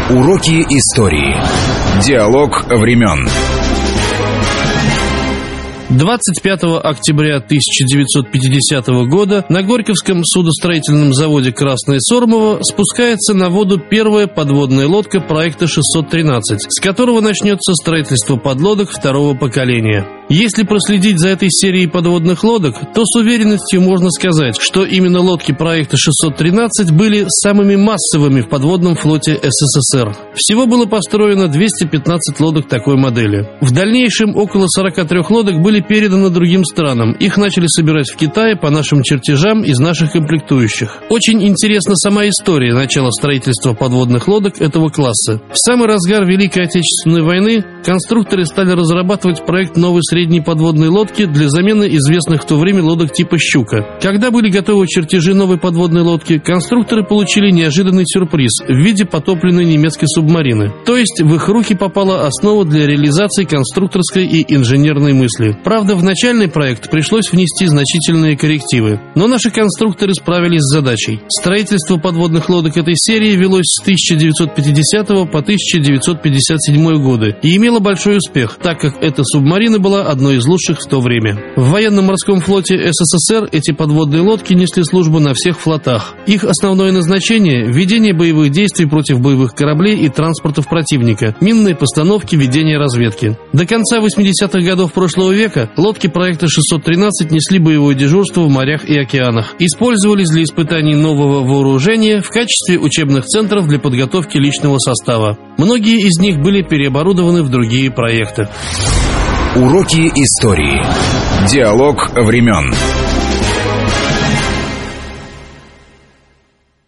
Уроки истории. Диалог времен. 25 октября 1950 года на Горьковском судостроительном заводе «Красное Сормово» спускается на воду первая подводная лодка проекта 613, с которого начнется строительство подлодок второго поколения. Если проследить за этой серией подводных лодок, то с уверенностью можно сказать, что именно лодки проекта 613 были самыми массовыми в подводном флоте СССР. Всего было построено 215 лодок такой модели. В дальнейшем около 43 лодок были переданы другим странам. Их начали собирать в Китае по нашим чертежам из наших комплектующих. Очень интересна сама история начала строительства подводных лодок этого класса. В самый разгар Великой Отечественной войны конструкторы стали разрабатывать проект новой средней подводной лодки для замены известных в то время лодок типа «Щука». Когда были готовы чертежи новой подводной лодки, конструкторы получили неожиданный сюрприз в виде потопленной немецкой субмарины. То есть в их руки попала основа для реализации конструкторской и инженерной мысли. Правда, в начальный проект пришлось внести значительные коррективы, но наши конструкторы справились с задачей. Строительство подводных лодок этой серии велось с 1950 по 1957 годы и имело большой успех, так как эта субмарина была одной из лучших в то время. В военно-морском флоте СССР эти подводные лодки несли службу на всех флотах. Их основное назначение – ведение боевых действий против боевых кораблей и транспортов противника, минные постановки, ведение разведки. До конца 80-х годов прошлого века лодки проекта 613 несли боевое дежурство в морях и океанах, использовались для испытаний нового вооружения в качестве учебных центров для подготовки личного состава. Многие из них были переоборудованы в другие проекты. Уроки истории. Диалог времен.